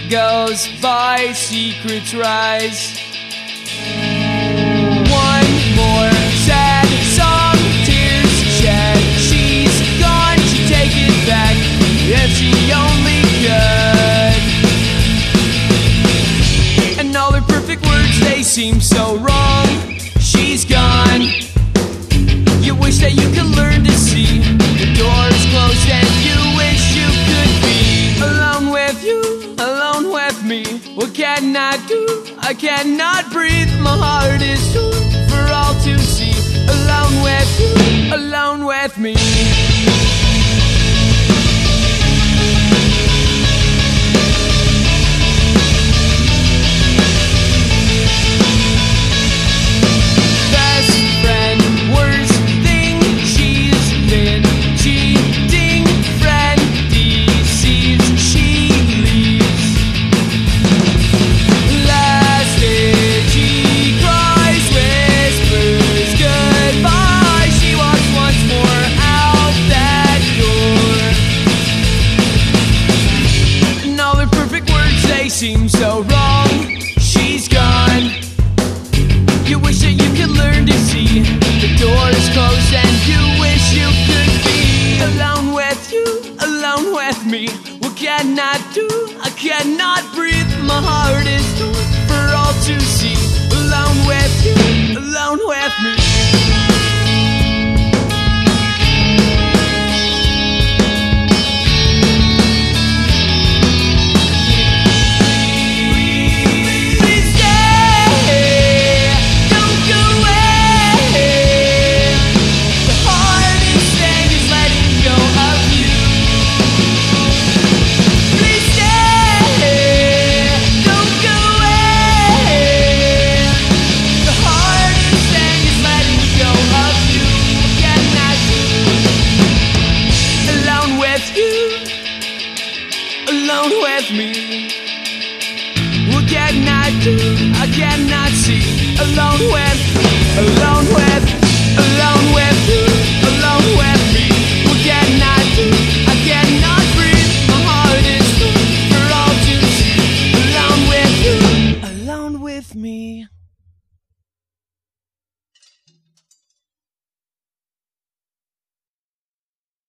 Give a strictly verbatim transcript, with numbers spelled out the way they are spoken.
goes by, secrets rise. One more sad song, tears shed. She's gone, she'd take it back if she only could. And all her perfect words, they seem so wrong. She's gone. You wish that you could learn to see the doors closed, and you wish you could be alone with you, alone with me. What can I do? I cannot breathe. My heart is torn for all to see. Alone with you, alone with me. Seems so wrong. She's gone. You wish that you could learn to see the doors closed, and you wish you could be alone with you, alone with me. What can I do? I cannot breathe. My heart is torn for all to see. Alone with you, alone with me. Alone with me. What can I do? I cannot see. Alone with, alone with, alone with you, alone with me. What can I do? I cannot breathe. My heart is torn for all to see. Alone with you, alone with me.